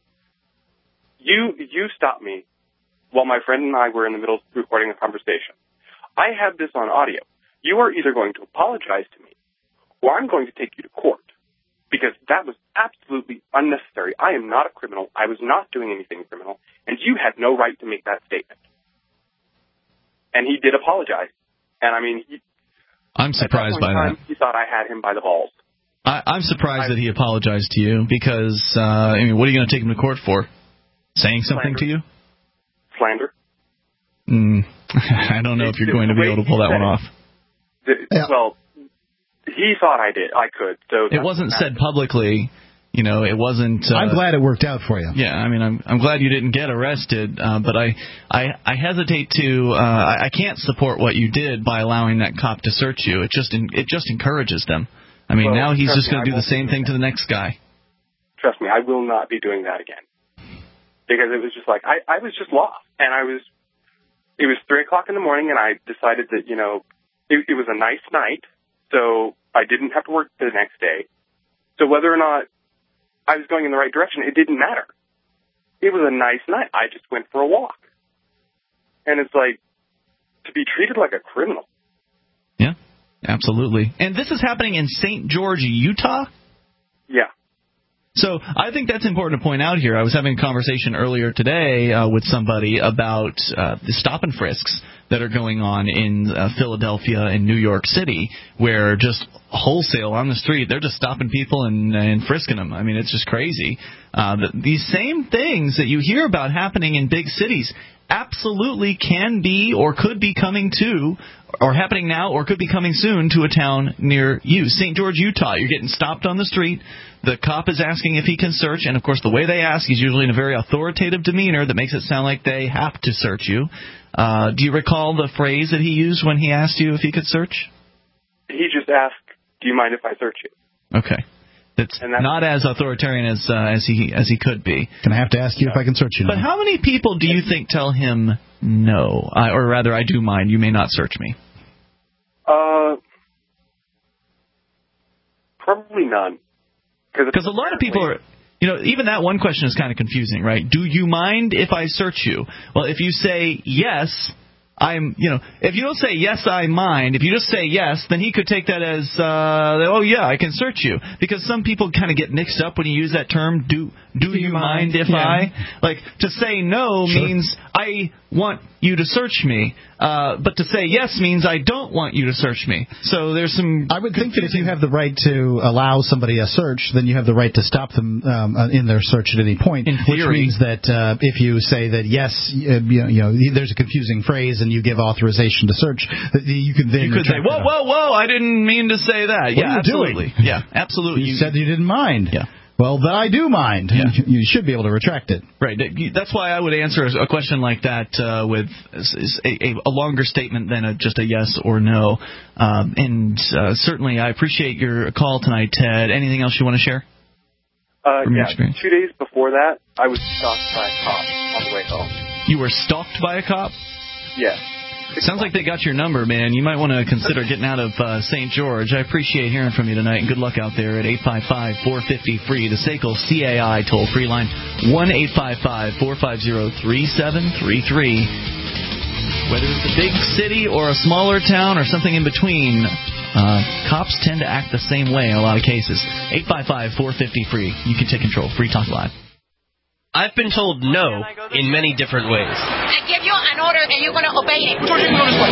you you stopped me while my friend and I were in the middle of recording a conversation. I have this on audio. You are either going to apologize to me, or I'm going to take you to court, because that was absolutely unnecessary. I am not a criminal. I was not doing anything criminal, and you had no right to make that statement. And he did apologize. And I mean, he, I'm surprised by time, that. He thought I had him by the balls. I, I'm surprised I, that he apologized to you, because, uh, I mean, what are you going to take him to court for? Saying something slander. to you? Slander. Mm, I don't know it, if you're going to be able to pull that one off. The, yeah. Well, he thought I did. I could. So it wasn't said publicly. You know, it wasn't. Uh, I'm glad it worked out for you. Yeah, I mean, I'm I'm glad you didn't get arrested, uh, but I, I I hesitate to. Uh, I, I can't support what you did by allowing that cop to search you. It just it just encourages them. I mean, well, now he's just going to do the same thing to the next guy. Trust me, I will not be doing that again. Because it was just like, I, I was just lost. And I was, it was three o'clock in the morning, and I decided that, you know, it, it was a nice night, so I didn't have to work the next day. So whether or not I was going in the right direction, it didn't matter. It was a nice night. I just went for a walk. And it's like, to be treated like a criminal. Yeah. Absolutely. And this is happening in Saint George, Utah? Yeah. So I think that's important to point out here. I was having a conversation earlier today uh, with somebody about uh, the stop and frisks that are going on in uh, Philadelphia and New York City, where just wholesale on the street, they're just stopping people and, and frisking them. I mean, it's just crazy. Uh, the, these same things that you hear about happening in big cities absolutely can be or could be coming to, or happening now or could be coming soon to a town near you. Saint George, Utah, you're getting stopped on the street. The cop is asking if he can search, and, of course, the way they ask is usually in a very authoritative demeanor that makes it sound like they have to search you. Uh, do you recall the phrase that he used when he asked you if he could search? He just asked, do you mind if I search you? Okay. That's, that's not as authoritarian as uh, as he as he could be. Can I have to ask you if I can search you now? But how many people do you think tell him no? I, or rather, I do mind. You may not search me. Uh, probably none. Because a lot of people are, you know, even that one question is kind of confusing, right? Do you mind if I search you? Well, if you say yes, I'm, you know, if you don't say yes, I mind, if you just say yes, then he could take that as, uh, oh, yeah, I can search you. Because some people kind of get mixed up when you use that term, do do, do you, you mind, mind if yeah. I? Like, to say no sure. means I want you to search me. Uh, but to say yes means I don't want you to search me. So there's some... I would think that if you have the right to allow somebody a search, then you have the right to stop them um, in their search at any point. In theory. Which means that uh, if you say that yes, uh, you, know, you know, there's a confusing phrase and you give authorization to search, you can then... You could say, whoa, whoa, whoa, I didn't mean to say that. What yeah, are you absolutely. doing? Yeah, absolutely. You, you said you didn't mind. Yeah. Well, then I do mind. Yeah. You should be able to retract it. Right. That's why I would answer a question like that uh, with a, a longer statement than a, just a yes or no. Um, and uh, certainly I appreciate your call tonight, Ted. Anything else you want to share? Uh, yeah. Two days before that, I was stalked by a cop on the way home. You were stalked by a cop? Yeah. Sounds like they got your number, man. You might want to consider getting out of uh, Saint George. I appreciate hearing from you tonight, and good luck out there at eight five five, four five zero, free. The S A C L C A I toll-free line, one eight five five, four five zero, three seven three three. Whether it's a big city or a smaller town or something in between, uh, cops tend to act the same way in a lot of cases. eight five five, four five zero, free. You can take control. Free Talk Live. I've been told no in many different ways. I give you an order and you're going to obey it. You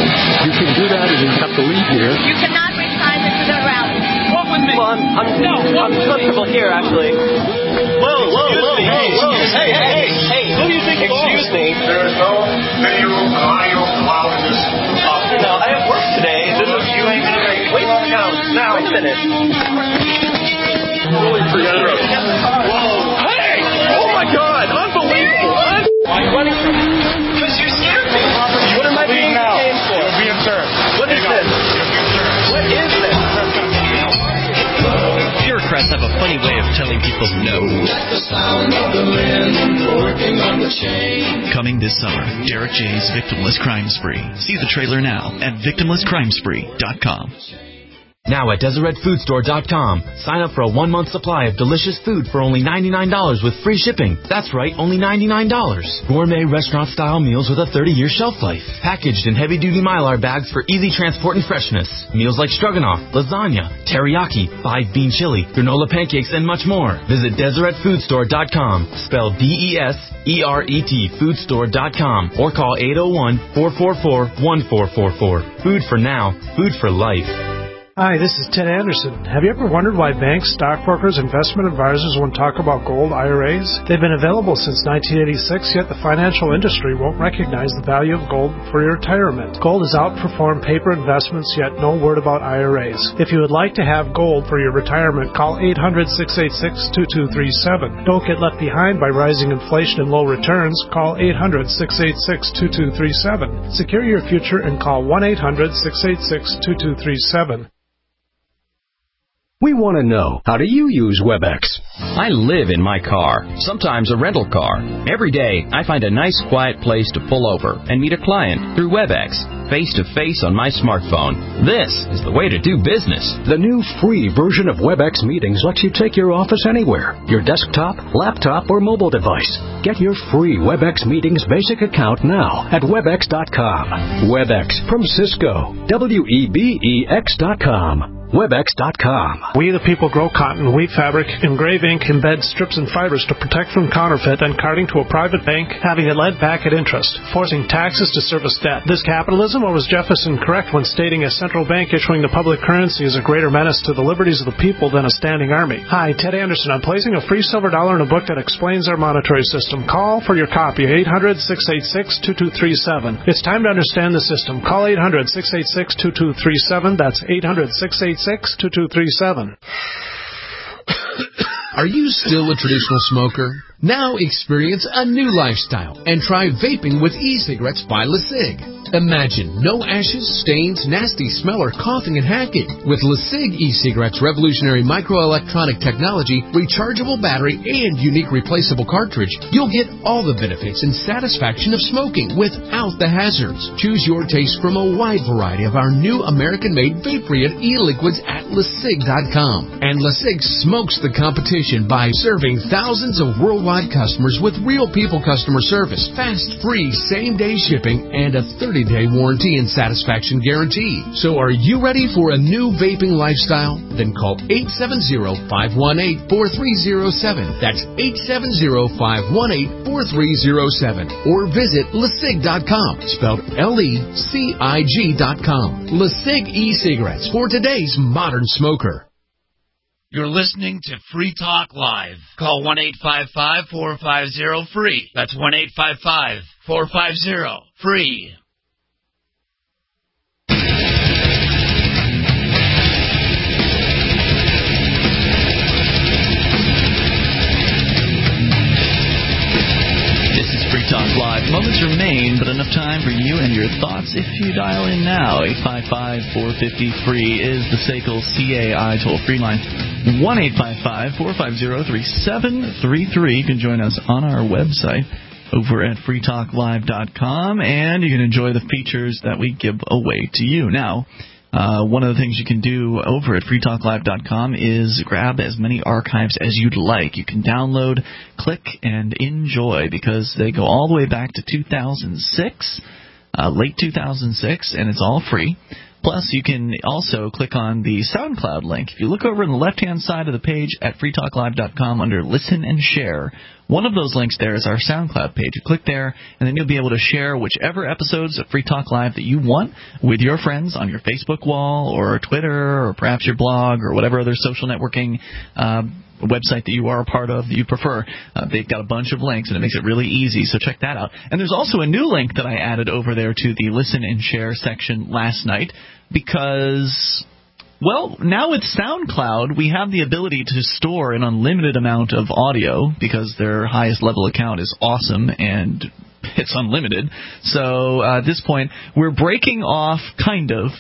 can do that and you have to leave here. You cannot bring Simon to the rally. Walk with me. Well, I'm, I'm, no, I'm comfortable here, actually. Whoa, whoa, whoa, whoa, whoa. Hey, hey, hey, hey. Who do you think Excuse me. There is no video audio allowed in this office. No, I have work today. This is, you ain't going to make... Wait, now, now. Wait a minute. Really forget it. Whoa. Hey! Oh, my God. Unbelievable. Why are you running from me? Because you scared me. What am I being detained for? You're being served. What is this? What is this? Bureaucrats have a funny way of telling people no. Coming this summer, Derek J's Victimless Crime Spree. See the trailer now at victimless crime spree dot com. Now at Deseret Food Store dot com, sign up for a one-month supply of delicious food for only ninety-nine dollars with free shipping. That's right, only ninety-nine dollars. Gourmet restaurant-style meals with a thirty-year shelf life. Packaged in heavy-duty Mylar bags for easy transport and freshness. Meals like stroganoff, lasagna, teriyaki, five-bean chili, granola pancakes, and much more. Visit Deseret Food Store dot com, spelled D E S E R E T, food store dot com, or call eight oh one, four four four, one four four four. Food for now, food for life. Hi, this is Ted Anderson. Have you ever wondered why banks, stockbrokers, investment advisors won't talk about gold I R As? They've been available since nineteen eighty-six, yet the financial industry won't recognize the value of gold for your retirement. Gold has outperformed paper investments, yet no word about I R As. If you would like to have gold for your retirement, call eight hundred, six eight six, two two three seven. Don't get left behind by rising inflation and low returns. Call eight hundred, six eight six, two two three seven. Secure your future and call one eight hundred, six eight six, two two three seven. We want to know, how do you use WebEx? I live in my car, sometimes a rental car. Every day, I find a nice quiet place to pull over and meet a client through WebEx. face-to-face on my smartphone. This is the way to do business. The new free version of WebEx Meetings lets you take your office anywhere, your desktop, laptop, or mobile device. Get your free WebEx Meetings basic account now at webex dot com. WebEx from Cisco. W E B E X dot com. webex dot com. We the people grow cotton, weave fabric, engrave ink, embed strips and fibers to protect from counterfeit and carting to a private bank, having it led back at interest, forcing taxes to service debt. This capitalism, or was Jefferson correct when stating a central bank issuing the public currency is a greater menace to the liberties of the people than a standing army? Hi, Ted Anderson. I'm placing a free silver dollar in a book that explains our monetary system. Call for your copy, eight hundred, six eight six, two two three seven. It's time to understand the system. Call eight hundred, six eight six, two two three seven. That's eight hundred, six eight six, two two three seven. Are you still a traditional smoker? Now experience a new lifestyle and try vaping with e-cigarettes by LeSig. Imagine no ashes, stains, nasty smell, or coughing and hacking. With LeSig e-cigarettes' revolutionary microelectronic technology, rechargeable battery, and unique replaceable cartridge, you'll get all the benefits and satisfaction of smoking without the hazards. Choose your taste from a wide variety of our new American-made vape-free e-liquids at LeSig dot com. And LeSig smokes the competition by serving thousands of worldwide customers with real people customer service, fast, free, same-day shipping, and a thirty-day warranty and satisfaction guarantee. So are you ready for a new vaping lifestyle? Then call eight seven zero, five one eight, four three zero seven. That's eight seven zero, five one eight, four three zero seven. Or visit LeSig dot com, spelled L E C I G dot com. LeSig e-cigarettes for today's modern smoker. You're listening to Free Talk Live. Call one eight five five, four five zero, free. That's one eight five five, four five zero, free. This is Free Talk Live. Moments remain, but enough time for you and your thoughts if you dial in now. eight five five, four five zero, free is the S A C L C A I toll-free line. one eight five five, four five zero, three seven three three. You can join us on our website over at free talk live dot com, and you can enjoy the features that we give away to you. Now, uh, one of the things you can do over at free talk live dot com is grab as many archives as you'd like. You can download, click, and enjoy, because they go all the way back to two thousand six, uh, late two thousand six, and it's all free. Plus, you can also click on the SoundCloud link. If you look over on the left-hand side of the page at free talk live dot com under Listen and Share, one of those links there is our SoundCloud page. You click there, and then you'll be able to share whichever episodes of Free Talk Live that you want with your friends on your Facebook wall or Twitter or perhaps your blog or whatever other social networking uh, website that you are a part of that you prefer. Uh, they've got a bunch of links, and it makes it really easy, so check that out. And there's also a new link that I added over there to the Listen and Share section last night because, well, now with SoundCloud, we have the ability to store an unlimited amount of audio because their highest level account is awesome and it's unlimited. So uh, at this point, we're breaking off kind of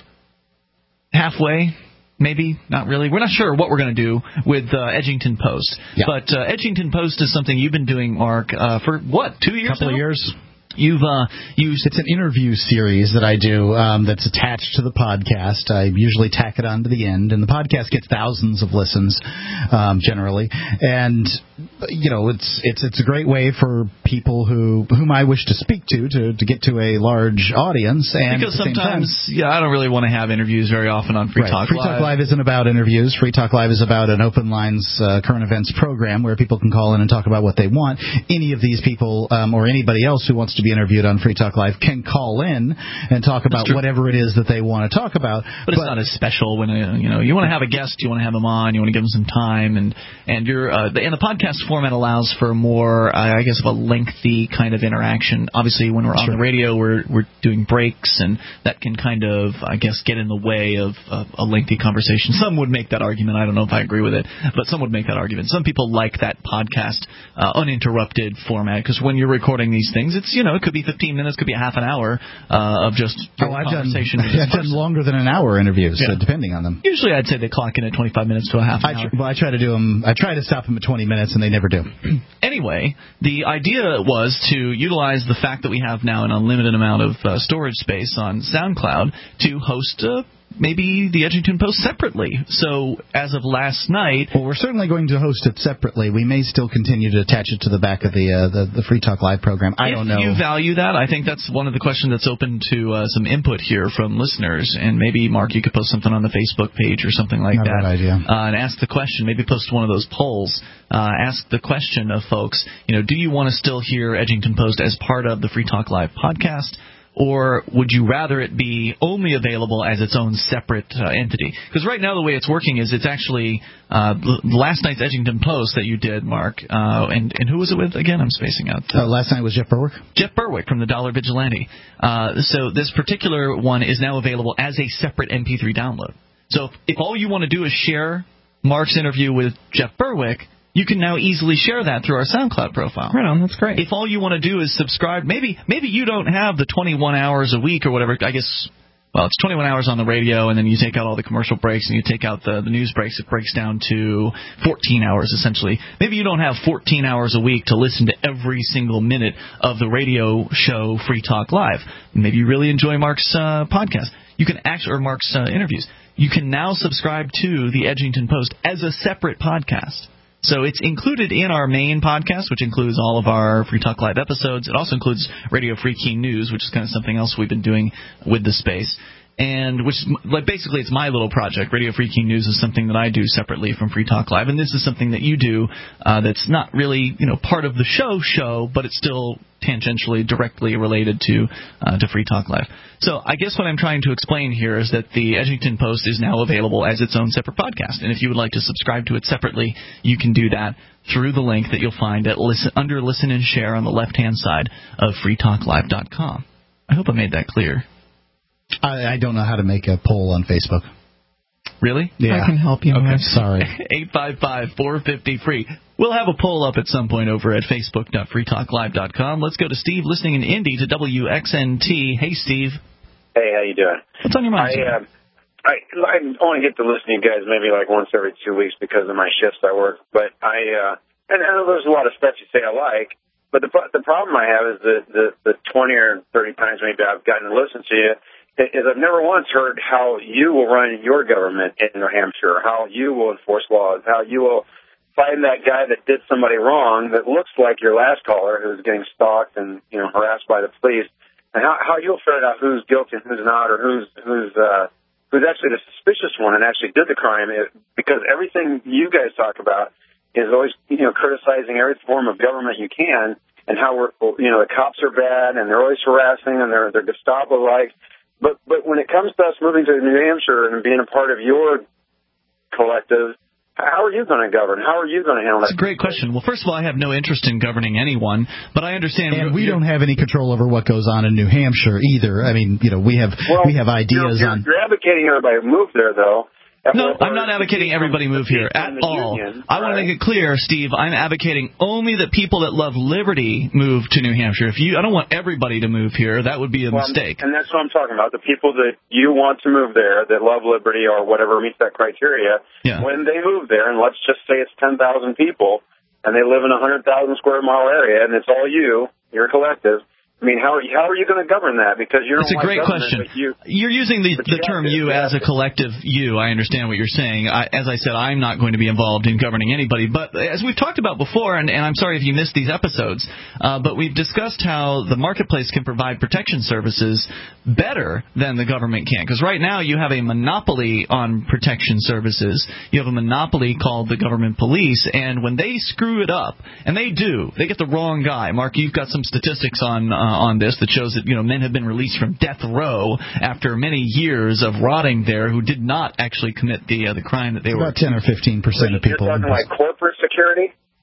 halfway. Maybe, not really. We're not sure what we're going to do with uh, Edgington Post. Yeah. But uh, Edgington Post is something you've been doing, Mark, uh, for, what, two years Couple now? of years. You've uh, used It's an interview series that I do um, that's attached to the podcast. I usually tack it on to the end, and the podcast gets thousands of listens um, generally. And you know, it's it's it's a great way for people who whom I wish to speak to to, to get to a large audience. And because at the sometimes, same time, yeah, I don't really want to have interviews very often on Free right. Talk Free Live. Talk Live isn't about interviews. Free Talk Live is about an open lines uh, current events program where people can call in and talk about what they want. Any of these people um, or anybody else who wants to be interviewed on Free Talk Live can call in and talk about whatever it is that they want to talk about. But, but it's not as special when uh, you know you want to have a guest, you want to have them on, you want to give them some time, and and you're uh, the, and the podcast format allows for more, uh, I guess, of a lengthy kind of interaction. Obviously, when we're on sure. the radio, we're we're doing breaks, and that can kind of, I guess, get in the way of uh, a lengthy conversation. Some would make that argument. I don't know if I agree with it, but some would make that argument. Some people like that podcast uh, uninterrupted format because when you're recording these things, it's you know. know, it could be fifteen minutes, could be a half an hour uh, of just oh, I've conversation. Done, I've done longer than an hour interviews, yeah. uh, depending on them. Usually, I'd say they clock in at twenty-five minutes to a half an I hour. tr- well, I try to do them. I try to stop them at twenty minutes, and they never do. Anyway, the idea was to utilize the fact that we have now an unlimited amount of uh, storage space on SoundCloud to host uh, maybe the Edgington Post separately. So as of last night... Well, we're certainly going to host it separately. We may still continue to attach it to the back of the uh, the, the Free Talk Live program. I if don't know. If you value that, I think that's one of the questions that's open to uh, some input here from listeners. And maybe, Mark, you could post something on the Facebook page or something like Not that. a bad idea. Uh, and ask the question. Maybe post one of those polls. Uh, ask the question of folks, you know, do you want to still hear Edgington Post as part of the Free Talk Live podcast? Or would you rather it be only available as its own separate uh, entity? Because right now the way it's working is it's actually uh, last night's Edgington Post that you did, Mark, uh, and, and who was it with again? I'm spacing out. Uh, last night was Jeff Berwick. Jeff Berwick from the Dollar Vigilante. Uh, so this particular one is now available as a separate M P three download. So if, if all you want to do is share Mark's interview with Jeff Berwick, you can now easily share that through our SoundCloud profile. Right on, that's great. If all you want to do is subscribe, maybe maybe you don't have the twenty-one hours a week or whatever. I guess, well, it's twenty-one hours on the radio, and then you take out all the commercial breaks, and you take out the, the news breaks. It breaks down to fourteen hours, essentially. Maybe you don't have fourteen hours a week to listen to every single minute of the radio show Free Talk Live. Maybe you really enjoy Mark's uh, podcast. You can actually, or Mark's uh, interviews. You can now subscribe to the Edgington Post as a separate podcast. So it's included in our main podcast, which includes all of our Free Talk Live episodes. It also includes Radio Free Key News, which is kind of something else we've been doing with the space. And which, like, basically, it's my little project. Radio Free Key News is something that I do separately from Free Talk Live, and this is something that you do uh, that's not really, you know, part of the show show, but it's still tangentially, directly related to uh, to Free Talk Live. So I guess what I'm trying to explain here is that the Edgington Post is now available as its own separate podcast, and if you would like to subscribe to it separately, you can do that through the link that you'll find at listen, under Listen and Share on the left-hand side of free talk live dot com. I hope I made that clear. I, I don't know how to make a poll on Facebook. Really? Yeah. I can help you. Okay. Sorry. eight five five, four five zero, free. We'll have a poll up at some point over at facebook dot free talk live dot com. Let's go to Steve listening in Indy to W X N T. Hey, Steve. Hey, how you doing? What's on your mind? I, uh, I, I only get to listen to you guys maybe like once every two weeks because of my shifts I work. But I, uh, and I know there's a lot of stuff you say I like, but the the problem I have is the, the, the twenty or thirty times maybe I've gotten to listen to you is I've never once heard how you will run your government in New Hampshire, how you will enforce laws, how you will find that guy that did somebody wrong that looks like your last caller who's getting stalked and, you know, harassed by the police, and how, how you'll figure out who's guilty and who's not, or who's who's uh, who's actually the suspicious one and actually did the crime. It, because everything you guys talk about is always, you know, criticizing every form of government you can, and how we're, you know, the cops are bad and they're always harassing and they're they're Gestapo-like. But but when it comes to us moving to New Hampshire and being a part of your collective, how are you going to govern? How are you going to handle that? That's a great question. Well, first of all, I have no interest in governing anyone, but I understand. And we don't have any control over what goes on in New Hampshire either. I mean, you know, we have well, we have ideas you're, on. You're advocating everybody move there, though. No, I'm not advocating everybody move here at all. Union, I want to make it clear, Steve, I'm advocating only that people that love liberty move to New Hampshire. If you, I don't want everybody to move here. That would be a well, mistake. And that's what I'm talking about. The people that you want to move there, that love liberty or whatever meets that criteria, yeah. when they move there, and let's just say it's ten thousand people, and they live in a one hundred thousand square mile area, and it's all you, your collective, I mean, how are you, how are you going to govern that? Because you're That's a great question. You, you're using the, the you term to, you you as a collective you. I understand what you're saying. I, as I said, I'm not going to be involved in governing anybody. But as we've talked about before, and, and I'm sorry if you missed these episodes, uh, but we've discussed how the marketplace can provide protection services better than the government can. Because right now you have a monopoly on protection services. You have a monopoly called the government police. And when they screw it up, and they do, they get the wrong guy. Mark, you've got some statistics on uh, on this that shows that, you know, men have been released from death row after many years of rotting there who did not actually commit the uh, the crime that they it's were. About ten or fifteen percent of people. You're talking like corporate security?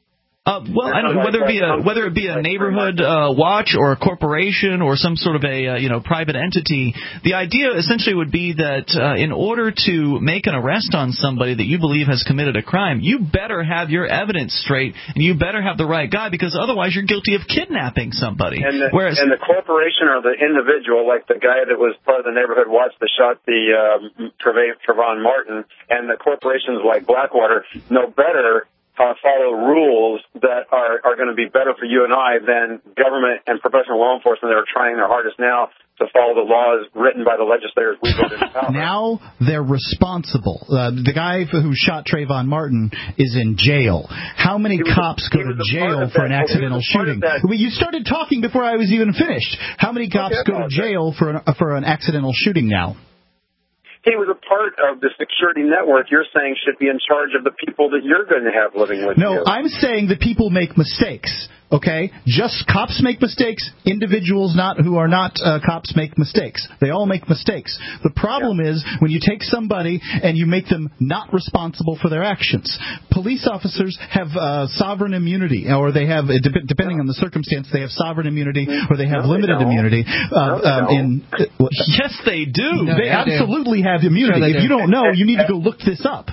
Uh, well, and whether it be a whether it be a neighborhood uh, watch or a corporation or some sort of a uh, you know private entity, the idea essentially would be that uh, in order to make an arrest on somebody that you believe has committed a crime, you better have your evidence straight and you better have the right guy, because otherwise you're guilty of kidnapping somebody. And the, Whereas, and the corporation or the individual, like the guy that was part of the neighborhood watch that shot the uh, Trayvon Martin, and the corporations like Blackwater know better. Uh, follow rules that are, are going to be better for you and I than government and professional law enforcement that are trying their hardest now to follow the laws written by the legislators we voted in power. Now they're responsible. Uh, the guy who shot Trayvon Martin is in jail. How many cops a, go to jail for an accidental shooting? Well, you started talking before I was even finished. How many cops okay, go to jail for an, for an accidental shooting now? He was a part of the security network you're saying should be in charge of the people that you're going to have living with no, you. No, I'm saying that people make mistakes. Okay, just cops make mistakes. Individuals not who are not uh, cops make mistakes. They all make mistakes. The problem yeah. is when you take somebody and you make them not responsible for their actions. Police officers have uh, sovereign immunity, or they have, depending on the circumstance, they have sovereign immunity, or they have no, limited they immunity. Uh, no, um, in uh, well, yes, they do. No, they, they absolutely do. have immunity. Sure, if do. you don't know, you need to go look this up.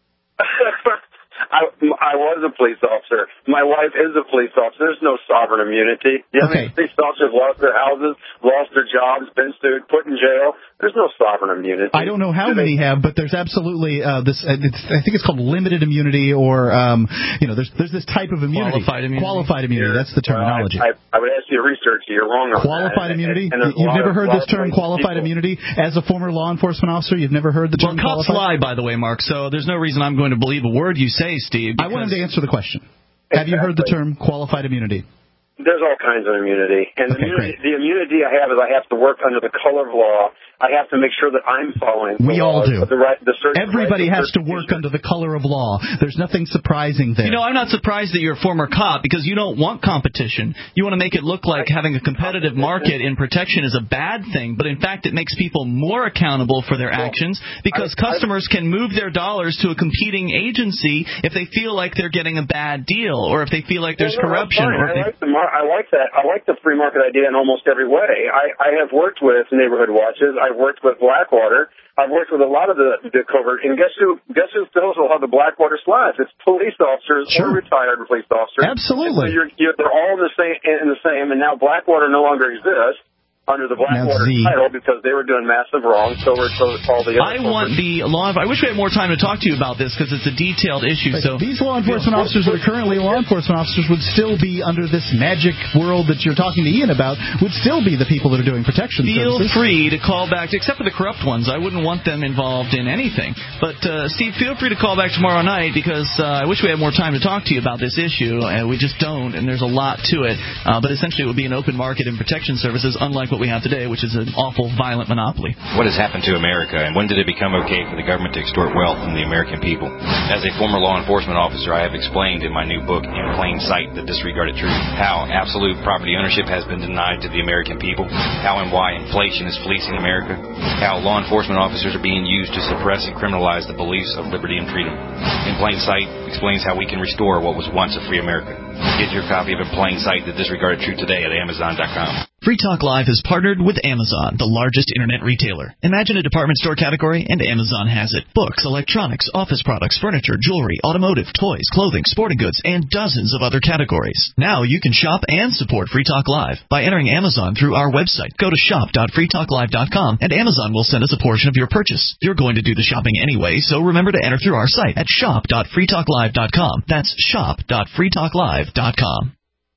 I, I was a police officer. My wife is a police officer. There's no sovereign immunity. You know, okay. Police officers lost their houses, lost their jobs, been sued, put in jail. There's no sovereign immunity. I don't know how many have, but there's absolutely uh, this. Uh, it's, I think it's called limited immunity, or um, you know, there's there's this type of immunity. Qualified immunity. Qualified immunity. That's the terminology. Well, I, I, I would ask you to research it. You're wrong on qualified that. immunity. And, and You've never of, heard this term, qualified people. immunity, as a former law enforcement officer. You've never heard the term. Well, cops qualified? lie, by the way, Mark. So there's no reason I'm going to believe a word you say, Steve. I want him to answer the question. Exactly. Have you heard the term qualified immunity? There's all kinds of immunity. And okay, the, immunity, great. the immunity I have is I have to work under the color of law. I have to make sure that I'm following we the all laws, do. The right, the certain Everybody right, has to work under the color of law. There's nothing surprising there. You know, I'm not surprised that you're a former cop, because you don't want competition. You want to make it look like having a competitive market in protection is a bad thing, but in fact it makes people more accountable for their actions, because I, customers I, can move their dollars to a competing agency if they feel like they're getting a bad deal, or if they feel like there's well, no, corruption. Or I, like the mar- I like that. I like the free market idea in almost every way. I, I have worked with neighborhood watches. I've worked with Blackwater. I've worked with a lot of the, the covert. And guess who? Guess who still will have the Blackwater slides? It's police officers sure. or retired police officers. Absolutely. So you're, you're, they're all in the same. In the same. And now Blackwater no longer exists under the Blackwater title because they were doing massive wrong. So were so all the other. I want the law. I wish we had more time to talk to you about this, because it's a detailed issue. But so these law enforcement officers that are currently law enforcement officers would still be under this magic world that you're talking to Ian about. Would still be the people that are doing protection Feel services. free to call back, except for the corrupt ones. I wouldn't want them involved in anything. But uh, Steve, feel free to call back tomorrow night, because uh, I wish we had more time to talk to you about this issue, and we just don't. And there's a lot to it. Uh, but essentially, it would be an open market in protection services, unlike what we have today, which is an awful, violent monopoly. What has happened to America, and when did it become okay for the government to extort wealth from the American people? As a former law enforcement officer, I have explained in my new book, In Plain Sight, The Disregarded Truth, how absolute property ownership has been denied to the American people, how and why inflation is fleecing America, how law enforcement officers are being used to suppress and criminalize the beliefs of liberty and freedom. In Plain Sight explains how we can restore what was once a free America. Get your copy of In Plain Sight, The Disregarded Truth today at Amazon dot com. Free Talk Live has partnered with Amazon, the largest internet retailer. Imagine a department store category, and Amazon has it. Books, electronics, office products, furniture, jewelry, automotive, toys, clothing, sporting goods, and dozens of other categories. Now you can shop and support Free Talk Live by entering Amazon through our website. Go to shop dot free talk live dot com, and Amazon will send us a portion of your purchase. You're going to do the shopping anyway, so remember to enter through our site at shop dot free talk live dot com. That's shop dot free talk live dot com.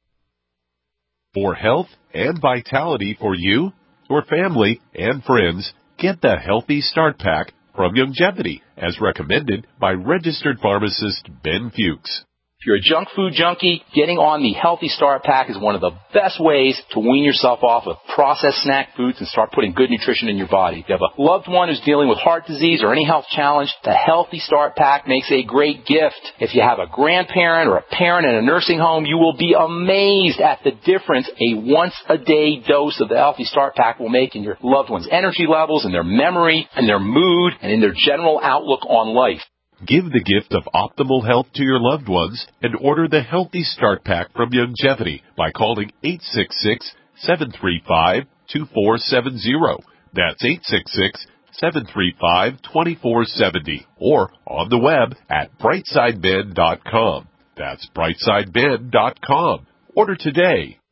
For health and vitality for you, your family, and friends, get the Healthy Start Pack from Youngevity, as recommended by registered pharmacist Ben Fuchs. If you're a junk food junkie, getting on the Healthy Start Pack is one of the best ways to wean yourself off of processed snack foods and start putting good nutrition in your body. If you have a loved one who's dealing with heart disease or any health challenge, the Healthy Start Pack makes a great gift. If you have a grandparent or a parent in a nursing home, you will be amazed at the difference a once-a-day dose of the Healthy Start Pack will make in your loved one's energy levels, in their memory, in their mood, and in their general outlook on life. Give the gift of optimal health to your loved ones and order the Healthy Start Pack from Youngevity by calling eight six six, seven three five, two four seven zero. That's eight six six, seven three five, two four seven zero or on the web at brightside men dot com. That's brightside men dot com. Order today.